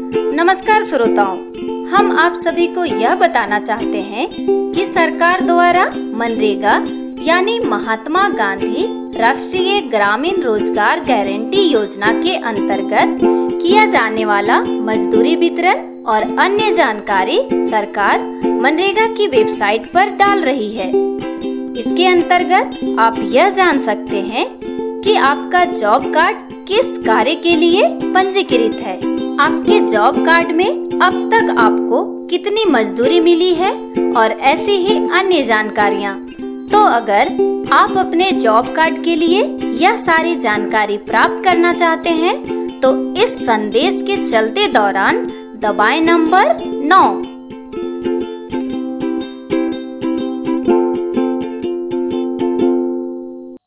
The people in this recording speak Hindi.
नमस्कार श्रोताओं, हम आप सभी को यह बताना चाहते हैं कि सरकार द्वारा मनरेगा यानी महात्मा गांधी राष्ट्रीय ग्रामीण रोजगार गारंटी योजना के अंतर्गत किया जाने वाला मजदूरी वितरण और अन्य जानकारी सरकार मनरेगा की वेबसाइट पर डाल रही है। इसके अंतर्गत आप यह जान सकते हैं कि आपका जॉब कार्ड किस कार्य के लिए पंजीकृत है, आपके जॉब कार्ड में अब तक आपको कितनी मजदूरी मिली है और ऐसी ही अन्य जानकारियाँ। तो अगर आप अपने जॉब कार्ड के लिए यह सारी जानकारी प्राप्त करना चाहते हैं तो इस संदेश के चलते दौरान दबाएं नंबर 9।